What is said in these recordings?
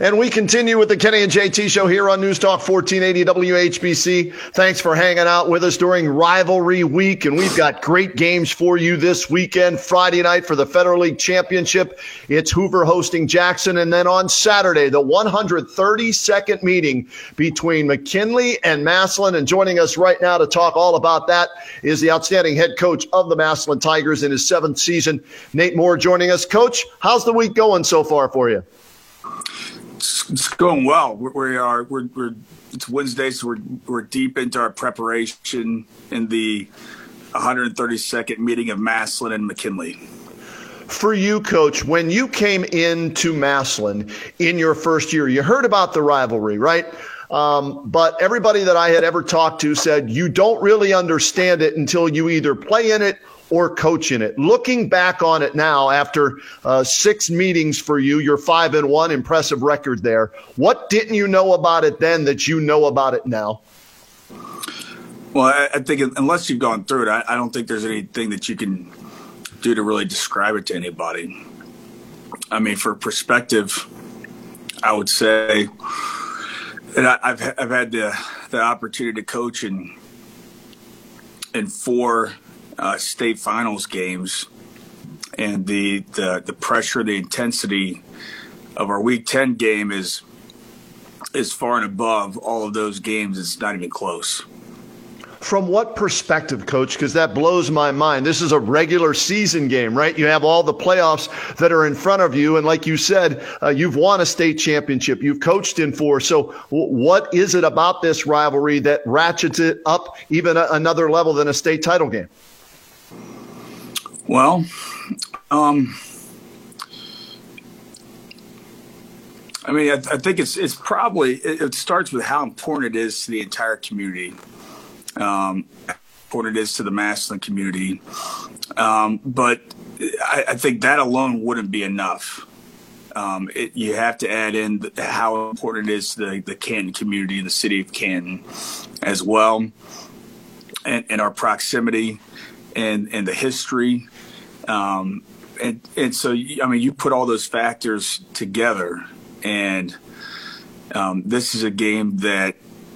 And we continue with the Kenny and JT show here on News Talk 1480 WHBC. Thanks for hanging out with us during rivalry week. And we've got great games for you this weekend. Friday night for the Federal League Championship, it's Hoover hosting Jackson. And then on Saturday, the 132nd meeting between McKinley and Massillon. And joining us right now to talk all about that is the outstanding head coach of the Massillon Tigers in his 7th season, Nate Moore, joining us. Coach, how's the week going so far for you? It's going well. It's Wednesday, so we're deep into our preparation in the 132nd meeting of Massillon and McKinley. For you, Coach, when you came into Massillon in your first year, you heard about the rivalry, right? But everybody that I had ever talked to said you don't really understand it until you either play in it or coach in it. Looking back on it now, after 6 meetings for you, you're 5-1, impressive record there. What didn't you know about it then that you know about it now? Well, I think unless you've gone through it, I don't think there's anything that you can do to really describe it to anybody. I mean, for perspective, I would say that I've had the opportunity to coach in 4 state finals games, and the pressure, the intensity of our Week 10 game is far and above all of those games. It's not even close. From what perspective, Coach? Because that blows my mind. This is a regular season game, right? You have all the playoffs that are in front of you. And like you said, you've won a state championship. You've coached in 4. So what is it about this rivalry that ratchets it up even another level than a state title game? Well, I mean, I think it's probably, it starts with how important it is to the entire community. Important it is to the Massillon community. But I think that alone wouldn't be enough. You have to add in how important it is to the Canton community and the city of Canton as well, and our proximity and the history. And so, I mean, you put all those factors together, and this is a game that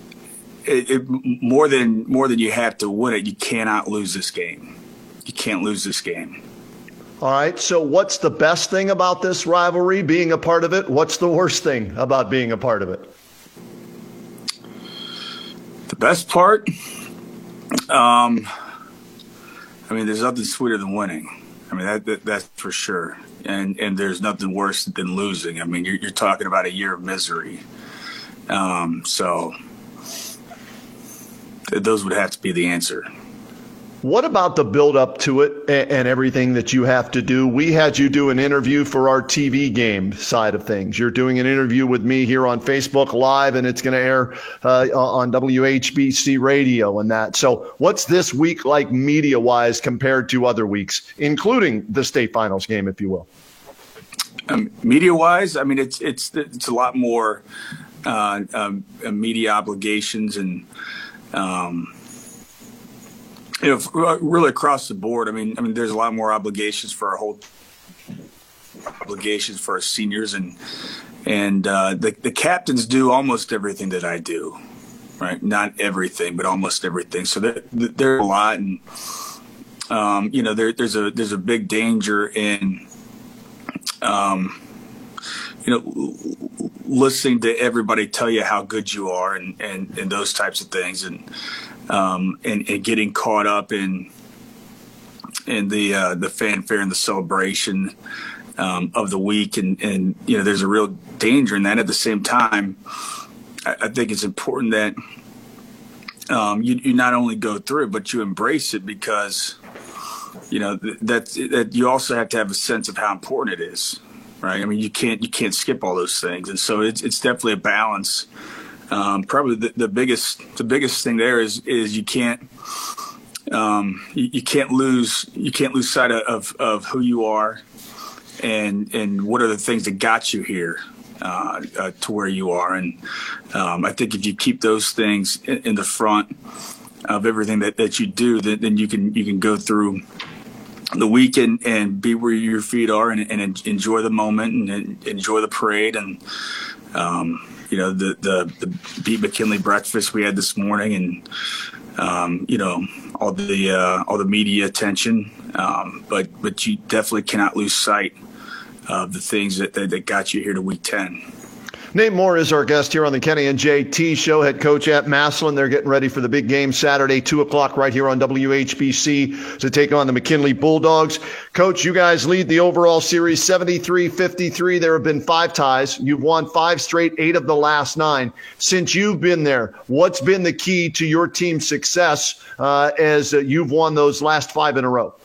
more than you have to win it, you cannot lose this game. You can't lose this game. All right. So what's the best thing about this rivalry, being a part of it? What's the worst thing about being a part of it? The best part? I mean, there's nothing sweeter than winning. I mean, that's for sure. And there's nothing worse than losing. I mean, you're talking about a year of misery. So those would have to be the answer. What about the build up to it and everything that you have to do? We had you do an interview for our TV game side of things. You're doing an interview with me here on Facebook Live, and it's going to air on WHBC radio and that. So what's this week like media-wise compared to other weeks, including the state finals game, if you will? Media-wise, I mean, it's a lot more media obligations and really across the board. I mean, there's a lot more obligations for our seniors, and the captains do almost everything that I do, right? Not everything, but almost everything. So there's a lot, and there's a big danger in listening to everybody tell you how good you are and those types of things, and getting caught up in the fanfare and the celebration of the week, and there's a real danger in that. At the same time, I think it's important that you not only go through it, but you embrace it, because that you also have to have a sense of how important it is, right? I mean, you can't skip all those things, and so it's definitely a balance. Probably the biggest thing there is you can't lose sight of who you are and what are the things that got you here to where you are. And I think if you keep those things in the front of everything that you do, then you can go through the week and be where your feet are and enjoy the moment and enjoy the parade and The Beat McKinley breakfast we had this morning, and all the media attention, but you definitely cannot lose sight of the things that got you here to Week 10. Nate Moore is our guest here on the Kenny and JT Show, head coach at Massillon. They're getting ready for the big game Saturday, 2 o'clock right here on WHBC to take on the McKinley Bulldogs. Coach, you guys lead the overall series 73-53. There have been 5 ties. You've won 5 straight, 8 of the last 9. Since you've been there, what's been the key to your team's success as you've won those last 5 in a row?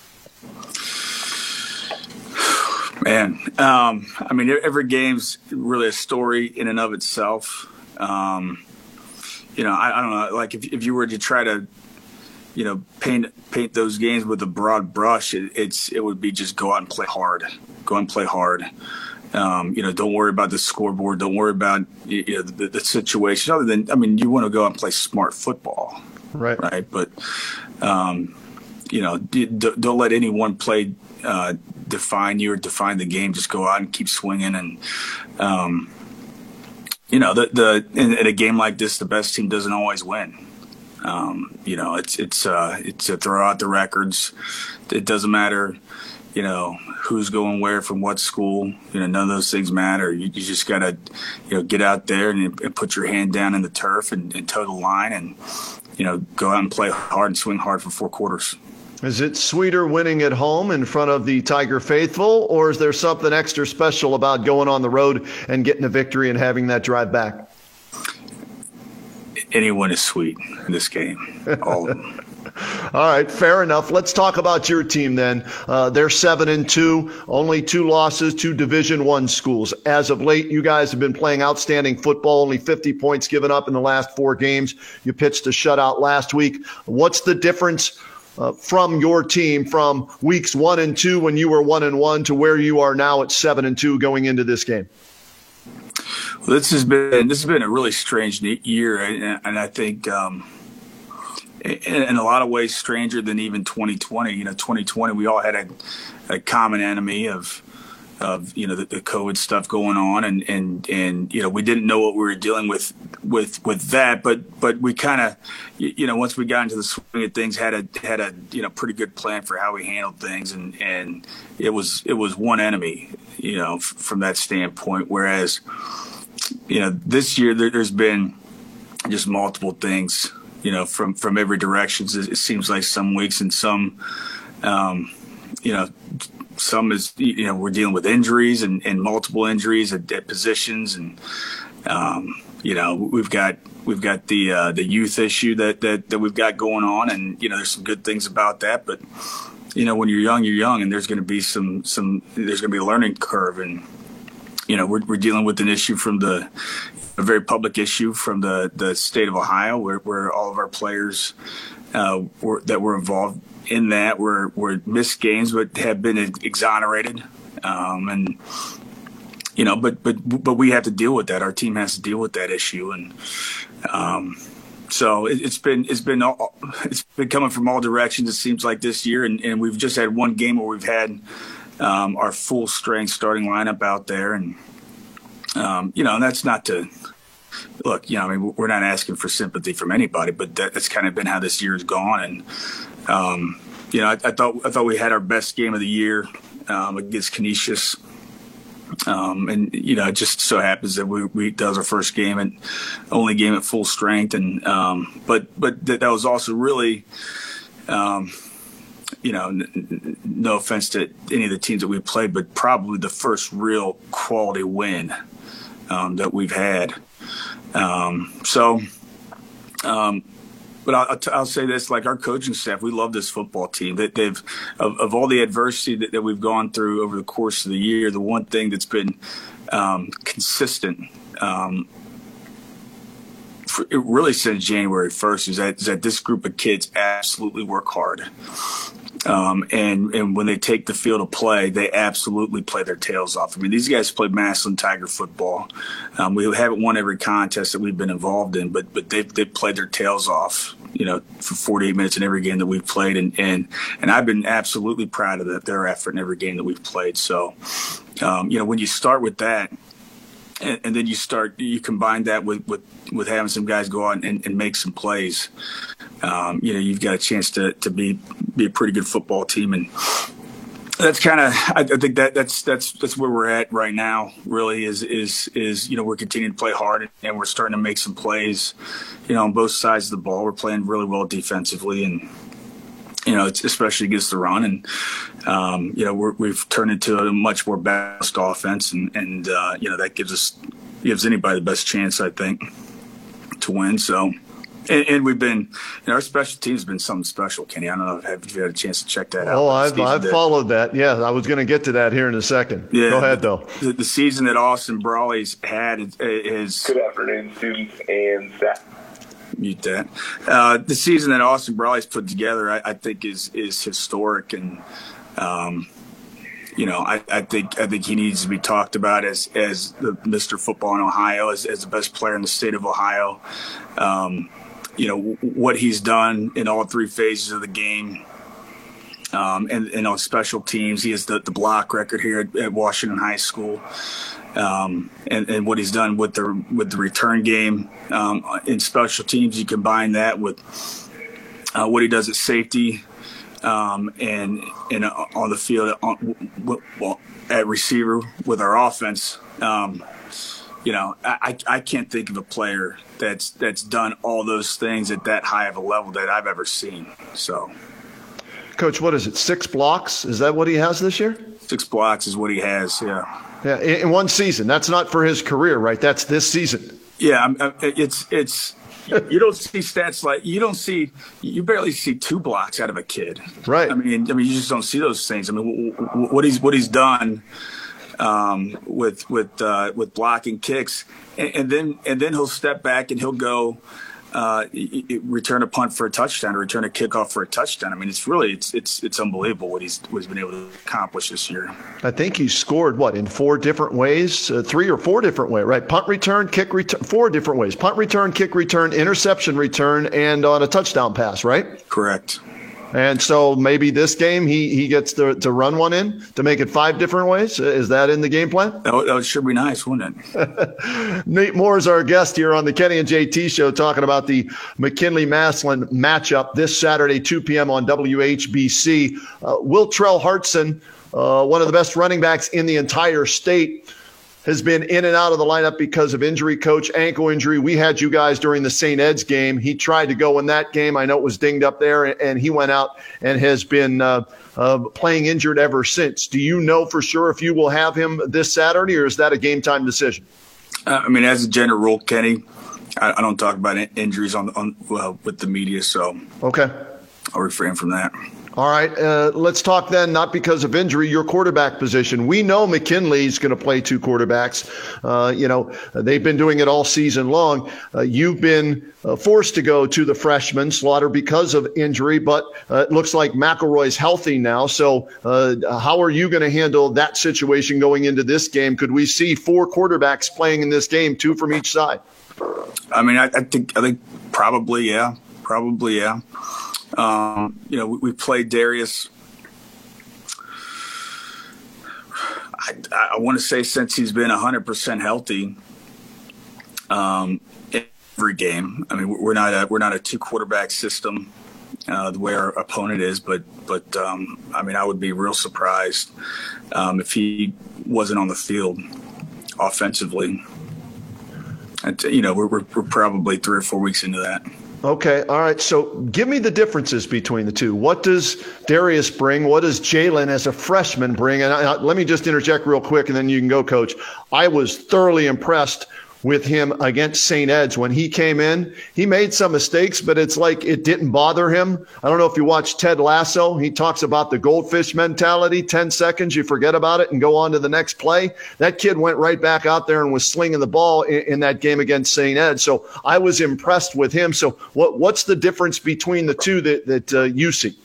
Man, every game's really a story in and of itself. I don't know, like if you were to try to, paint those games with a broad brush, it would be just go out and play hard. Don't worry about the scoreboard. Don't worry about the situation. Other than, you want to go out and play smart football, right? But don't let any one play define you or define the game. Just go out and keep swinging. And in a game like this, the best team doesn't always win. It's to throw out the records. It doesn't matter, who's going where from what school. None of those things matter. You just gotta, get out there and put your hand down in the turf and toe the line and, go out and play hard and swing hard for 4 quarters. Is it sweeter winning at home in front of the Tiger faithful, or is there something extra special about going on the road and getting a victory and having that drive back? Anyone is sweet in this game. All of them. All right, fair enough. Let's talk about your team then. They're 7-2, only 2 losses to Division I schools. As of late, you guys have been playing outstanding football, only 50 points given up in the last 4 games. You pitched a shutout last week. What's the difference from your team from weeks 1 and 2 when you were 1-1 to where you are now at 7-2 going into this game? Well, this has been a really strange year, and I think in a lot of ways stranger than even 2020. 2020 we all had a common enemy of the COVID stuff going on, and we didn't know what we were dealing with that, but we kind of once we got into the swing of things had a pretty good plan for how we handled things, and it was one enemy from that standpoint. Whereas this year there's been just multiple things from every direction. It seems like some weeks and some some is we're dealing with injuries and multiple injuries at positions, and we've got the youth issue that we've got going on, and there's some good things about that, but when you're young, and there's going to be there's going to be a learning curve, and we're dealing with an issue from a very public issue from the state of Ohio, where all of our players that were involved in that were missed games but have been exonerated, but we have to deal with that. Our team has to deal with that issue, and so it's been coming from all directions. It seems like this year, and we've just had one game where we've had our full strength starting lineup out there, and and that's not to look. We're not asking for sympathy from anybody, but that's kind of been how this year has gone, and. I thought we had our best game of the year against Canisius, and it just so happens that that was our first game and only game at full strength, and but that was also really, no offense to any of the teams that we played, but probably the first real quality win that we've had. But I'll say this, like our coaching staff, we love this football team. That they've of all the adversity that we've gone through over the course of the year, the one thing that's been consistent, really since January 1st, is that this group of kids absolutely work hard. And when they take the field of play, they absolutely play their tails off. These guys play Massillon Tiger football. We haven't won every contest that we've been involved in, but they've played their tails off, for 48 minutes in every game that we've played. And I've been absolutely proud of their effort in every game that we've played. So, when you start with that, and then you combine that with having some guys go out and make some plays. You've got a chance to be a pretty good football team, and that's kind of, I think that's where we're at right now. Really, is we're continuing to play hard, and we're starting to make some plays, on both sides of the ball. We're playing really well defensively, and it's especially against the run, and we've turned into a much more balanced offense, and that gives anybody the best chance, I think, to win. So. And we've been, our special teams has been something special, Kenny. I don't know if you had a chance to check that out. Oh, I've followed that. Yeah, I was going to get to that here in a second. Yeah, go ahead, though. The season that Austin Brawley's had is. Good afternoon, students and staff. Mute that. The season that Austin Brawley's put together, I think, is historic, and I think he needs to be talked about as the Mr. Football in Ohio, as the best player in the state of Ohio. What he's done in all three phases of the game, and on special teams. He has the block record here at Washington High School, and what he's done with the return game in special teams. You combine that with what he does at safety, and on the field at receiver with our offense. I can't think of a player that's done all those things at that high of a level that I've ever seen. So, Coach, what is it? 6 blocks? Is that what he has this year? 6 blocks is what he has. Yeah. Yeah, in one season. That's not for his career, right? That's this season. Yeah, it's. You don't see stats like you barely see 2 blocks out of a kid. Right. I mean, you just don't see those things. I mean, what he's done. With blocking kicks, and then he'll step back and he'll go return a punt for a touchdown or return a kickoff for a touchdown. I mean, it's unbelievable what he's been able to accomplish this year. I think he scored in 4 different ways, 3 or 4 different ways, right? Punt return, kick return, 4 different ways: punt return, kick return, interception return, and on a touchdown pass, right? Correct. And so maybe this game he gets to run one in to make it 5 different ways. Is that in the game plan? That would sure be nice, wouldn't it? Nate Moore is our guest here on the Kenny and JT Show, talking about the McKinley-Massillon matchup this Saturday, 2 p.m. on WHBC. Will Trell Hartson, one of the best running backs in the entire state, has been in and out of the lineup because of injury, coach, ankle injury. We had you guys during the St. Ed's game. He tried to go in that game. I know it was dinged up there, and he went out and has been playing injured ever since. Do you know for sure if you will have him this Saturday, or is that a game-time decision? As a general rule, Kenny, I don't talk about injuries with the media, so okay, I'll refrain from that. All right, let's talk then, not because of injury, your quarterback position. We know McKinley's going to play 2 quarterbacks. They've been doing it all season long. You've been forced to go to the freshman, Slaughter, because of injury, but it looks like McElroy's healthy now. So how are you going to handle that situation going into this game? Could we see 4 quarterbacks playing in this game, 2 from each side? I think probably, yeah. We played Darius. I want to say since he's been 100% healthy, every game. I mean, we're not a 2 quarterback system the way our opponent is, but I would be real surprised if he wasn't on the field offensively. And, we're probably 3 or 4 weeks into that. Okay, all right. So give me the differences between the 2. What does Darius bring? What does Jalen as a freshman bring? And let me just interject real quick, and then you can go, Coach. I was thoroughly impressed with him against St. Ed's. When he came in, he made some mistakes, but it's like it didn't bother him. I don't know if you watch Ted Lasso. He talks about the goldfish mentality. 10 seconds, you forget about it and go on to the next play. That kid went right back out there and was slinging the ball in that game against St. Ed. So I was impressed with him. So what's the difference between the 2 that you see?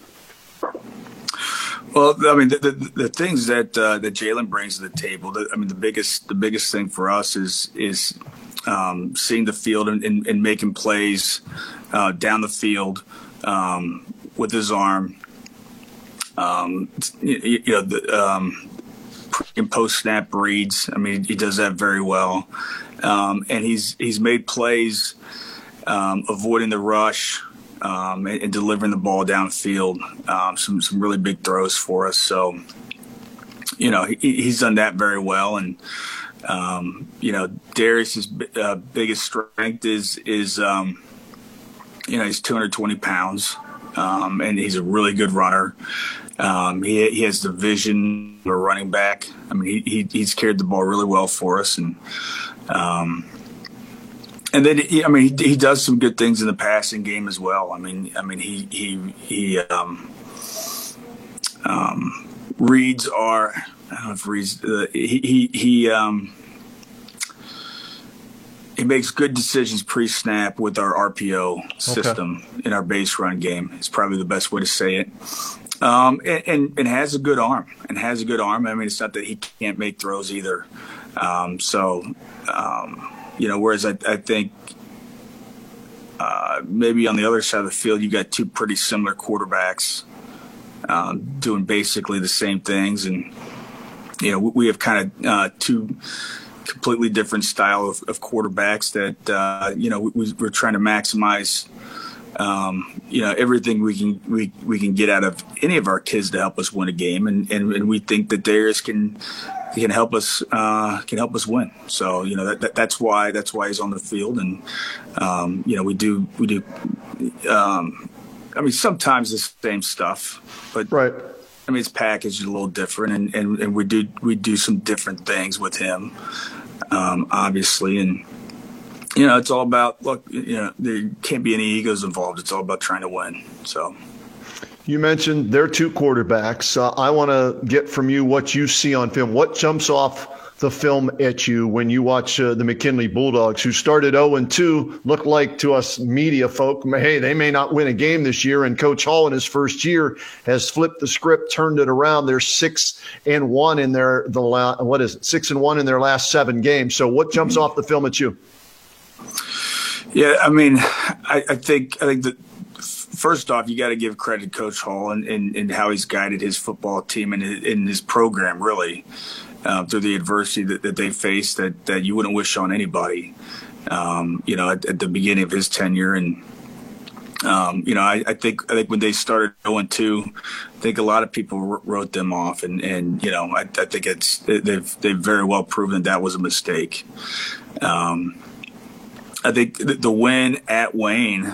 Well, the things that Jalen brings to the table. The biggest thing for us is seeing the field and making plays down the field with his arm. pre and post snap reads. I mean, he does that very well, and he's made plays avoiding the rush and delivering the ball downfield. Some really big throws for us. So, he's done that very well. And Darius's biggest strength is he's 220 pounds, and he's a really good runner. He has the vision of a running back. I mean, he's carried the ball really well for us, and then he does some good things in the passing game as well. I mean he reads are. I don't know if reads. He makes good decisions pre-snap with our RPO system in our base run game. It's probably the best way to say it. And has a good arm. I mean, it's not that he can't make throws either. Whereas I think maybe on the other side of the field, you got two pretty similar quarterbacks doing basically the same things. And, we have kind of two completely different style of quarterbacks that, we're trying to maximize, everything we can get out of any of our kids to help us win a game. And we think that Darius can help us win. So, that's why he's on the field. And, we do, sometimes the same stuff, but right. I mean, it's packaged a little different, and we do some different things with him, obviously. And, it's all about, look, there can't be any egos involved. It's all about trying to win. So you mentioned there are two quarterbacks. I want to get from you what you see on film. What jumps off the film at you when you watch the McKinley Bulldogs, who started 0-2, look like to us media folk, hey, they may not win a game this year. And Coach Hall in his first year has flipped the script, turned it around. They're 6-1 in their 6-1 in their last 7 games. So what jumps off the film at you? Yeah, I mean, I think that first off, you got to give credit to Coach Hall and how he's guided his football team and in his program, really. Through the adversity that they faced that you wouldn't wish on anybody, at the beginning of his tenure. And, I think when they started 0-2, I think a lot of people wrote them off. And I think they've very well proven that was a mistake. I think the win at Wayne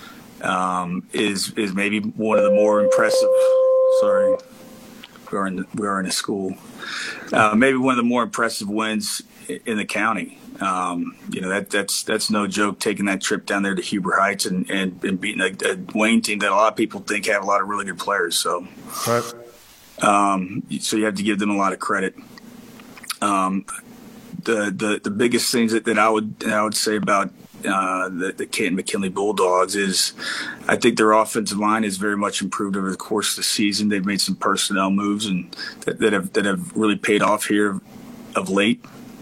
is maybe one of the more impressive. Sorry, we are in a school. Maybe one of the more impressive wins in the county. That's no joke, taking that trip down there to Huber Heights and beating a Wayne team that a lot of people think have a lot of really good players. So, right. So you have to give them a lot of credit. The biggest things that I would say about the Canton McKinley Bulldogs is I think their offensive line is very much improved over the course of the season. They've made some personnel moves and that have really paid off here of late.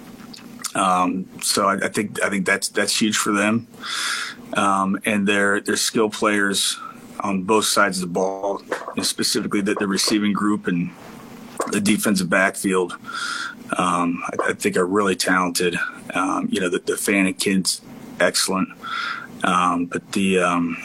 So I think that's huge for them. And their skill players on both sides of the ball, and specifically the receiving group and the defensive backfield, I think are really talented. The Fannin kids, excellent. But the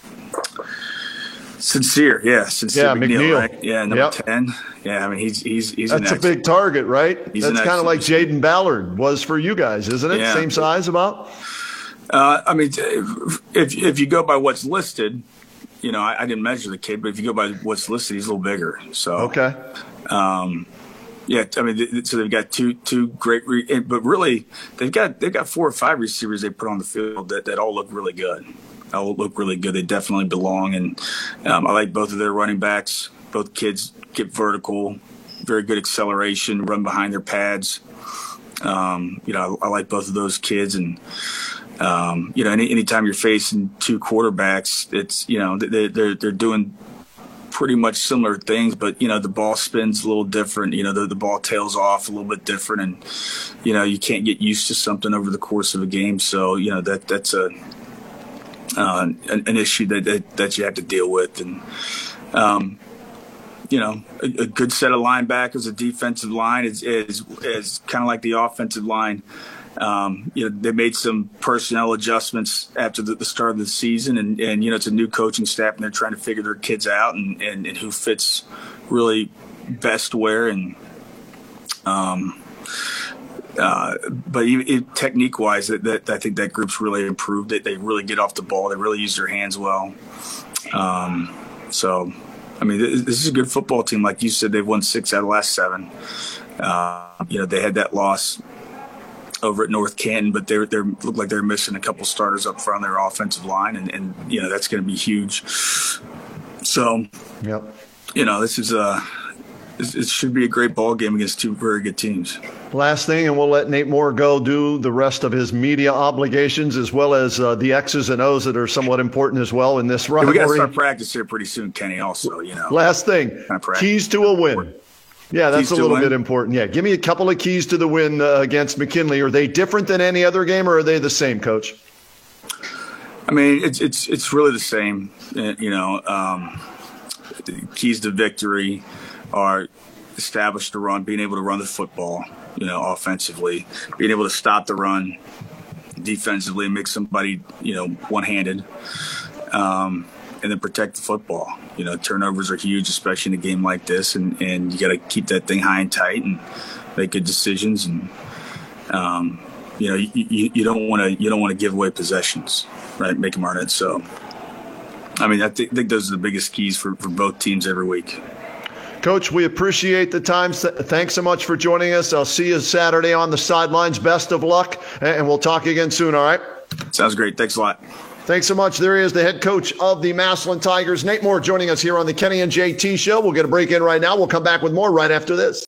Sincere McNeil, right? Yeah, number 10. Yeah, I mean he's that's a big target, right? That's kind of like Jaden Ballard was for you guys, isn't it? Yeah. Same size about. I mean, if you go by what's listed, I didn't measure the kid, but if you go by what's listed, he's a little bigger. So okay. Yeah, I mean, so they've got two great, but really they've got 4 or 5 receivers they put on the field that all look really good. They definitely belong, and I like both of their running backs. Both kids get vertical, very good acceleration, run behind their pads. I like both of those kids, and anytime you're facing 2 quarterbacks, it's they're doing pretty much similar things, but the ball spins a little different. The ball tails off a little bit different, and you can't get used to something over the course of a game. So that's an issue that you have to deal with. And a good set of linebackers. A defensive line is kind of like the offensive line. They made some personnel adjustments after the start of the season, and it's a new coaching staff, and they're trying to figure their kids out and who fits really best where. And but technique-wise, that I think that group's really improved. They really get off the ball. They really use their hands well. So, I mean, this is a good football team. Like you said, they've won 6 out of the last 7. They had that loss over at North Canton, but they looked like they're missing a couple starters up front on their offensive line, and that's going to be huge. So, yep. This is it should be a great ball game against 2 very good teams. Last thing, and we'll let Nate Moore go do the rest of his media obligations, as well as the X's and O's that are somewhat important as well in this rivalry. We got to start practice here pretty soon, Kenny. Also, Last thing, keys to a win. Yeah, that's a little bit important. Yeah, give me a couple of keys to the win against McKinley. Are they different than any other game, or are they the same, Coach? I mean, it's really the same. Keys to victory are establish the run, being able to run the football, offensively, being able to stop the run defensively and make somebody, one-handed, and then protect the football. Turnovers are huge, especially in a game like this, and you got to keep that thing high and tight and make good decisions. And you don't want to give away possessions, right? Make them earn it. So, I mean, I think those are the biggest keys for both teams every week. Coach, we appreciate the time. Thanks so much for joining us. I'll see you Saturday on the sidelines. Best of luck, and we'll talk again soon, all right? Sounds great. Thanks a lot. Thanks so much. There he is, the head coach of the Massillon Tigers, Nate Moore, joining us here on the Kenny and JT Show. We'll get a break in right now. We'll come back with more right after this.